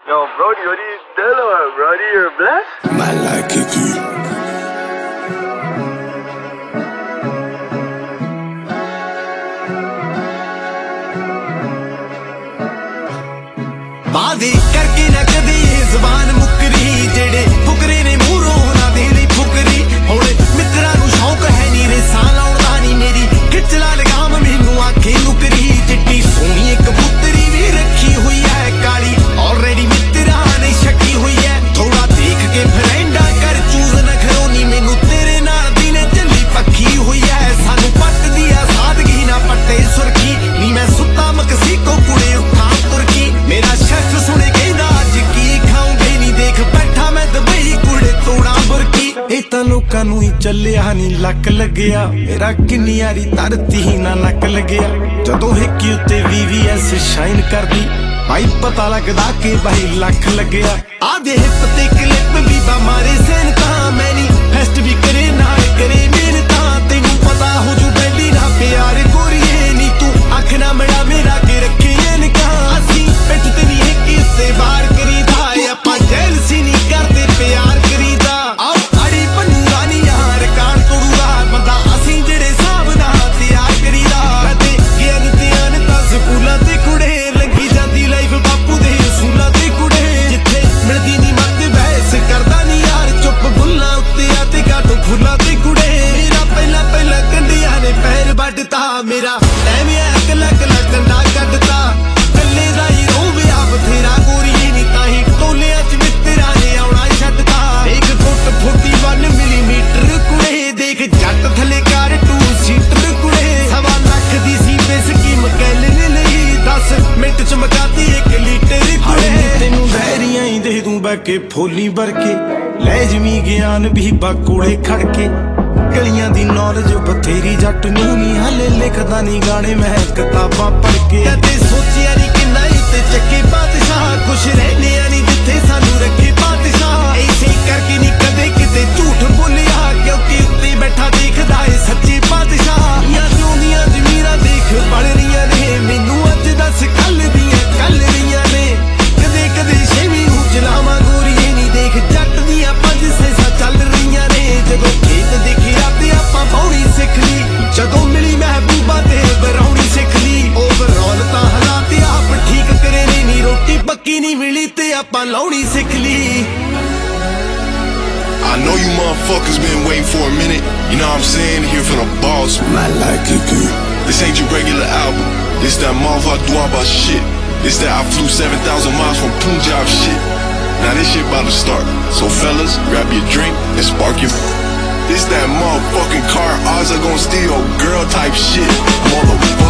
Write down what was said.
Yo, Brody, what are you doing, Brody? You're blessed? Man like Kiki. वादे करके ना कदे ज़बान मुकरी जेड़े फुकरे ने मूरों ना देनी फुकरी होले मित्रा नू शौक है नी रे साल औंदा नी मेरी खिचला लगाम मैनू आखे नुकरी चिट्टी सोहनी एक कबूतरी भी रखी हुई है काली ऑलरेडी मित्रा ने शकी हुई है थोड़ा देख के फ्रेंडा कर चूज न खरोनी मैनू तेरे नाल दिने चली पक्की हुई है सानू पट दिया सादगी ना पट्टे सुरखी नी मैं सुता मकसी को कुड़े उठा तुरकी मेरा शेफ सुने कहंदा अज की खाऊंगे नी देख बैठा मैं दुबई कुड़े तोड़ा बुरकी ਇਹ ਤਾਂ ਲੋਕਾਂ ਨੂੰ ਹੀ ਚੱਲਿਆ ਨੀ ਲੱਕ ਲੱਗਿਆ ਮੇਰਾ ਕਿੰਨੀ ਯਾਰੀ ਧਰਤੀ ਹੀ ਨਾ ਨੱਕ ਲੱਗਿਆ ਜਦੋਂ ਹਿੱਕੀ ਉੱਤੇ VVS ਸ਼ਾਈਨ ਕਰਦੀ ਭਾਈ ਪਤਾ ਲੱਗਦਾ ਕਿ ਬਾਈ ਲੱਖ ਲੱਗਿਆ ਆ ਦੇ ਹਿੱਪ ਤੇ ਕਲਿੱਪ ਵੀ ਬਾ ਮਾਰੇ ਸੈਨ ਤਾਂ ਮੈਂ ਨੀ ਫੈਸਟ ਵੀ ਕਰੇ ਨਾ ਕਰੇ ਮਿਹਨਤਾਂ ਤੈਨੂੰ ਪਤਾ ਹੋ ਜੂ ਬੈਲੀ ਨਾ ਪਿਆਰ ਗੋਰੀਏ ਨੀ ਤੂੰ ਅੱਖ ਨਾ ਮੜਾ ਮੇਰਾ ਕੇ ਰੱਖੀ ਇਨਕਾਂ ਅਸੀਂ ਪਿੱਠ ਤੇ ਨਹੀਂ ਹਿੱਕੀ ਉੱਤੇ ਵਾਰ ਕਰੀਦਾ ਆਪਾਂ ਜੈਲਸੀ ਨਹੀਂ ਕਰਦੇ ਪਿਆਰ ਕਰੀਦਾ मेरा टाइम कला कला कंडा कटता कले दा ही रोविया बथेरा गोरी नी ताही टोलिया च मित्रा ने आउणा छड्डता देख फुट 41 मिलीमीटर कुड़े देख जट थले कार 2 सीटर कुड़े 1.25 लाख दी सी पे स्कीम कैलने लई 10 मिनट च मकाती 1 लीटर कुड़े तेनू बहरियां ही दे दूं बैके फोली भरके ले जमी ज्ञान भी बाकूड़े खड़के गलियां दी नॉलेज बथेरी जट नू नी हले लिखदा नी गाने मैं किताबां पढ़ के कदे सोचिया नी कि नहीं ते चक्के बादशाह खुश रहने नी जिथे सानू रखे बादशाह ऐसे करके नी कदे किते झूठ बोलिया क्योंकि उत्ते बैठा देखदा है सच्चे बादशाह या जोंदियां जमीरां देख बड़ रहियां ने मैनू अज दस कल रहियां ने कदे कदे छेवीं नू चलावां गोरीए नी देख जट दियां 5 सैसा चल रहियां ने जदों खेत देखिया ते आपां पौड़ी सिख ली जदों मिली महबूबा ते बरौनी सिख ली ओवरऑल तां हालात आप ठीक करे नी रोटी पक्की नहीं मिली ते आपां लाउणी सिख ली I know you motherfuckers been waiting for a minute. You know what I'm saying? Here from the boss. Man like Kiki. This ain't your regular album. This that motherfucker Duaba shit. This that I flew 7,000 miles from Punjab shit. Now this shit about to start. So fellas, grab your drink and spark your. This that motherfucking car odds are gonna steal girl type shit. Motherfucker.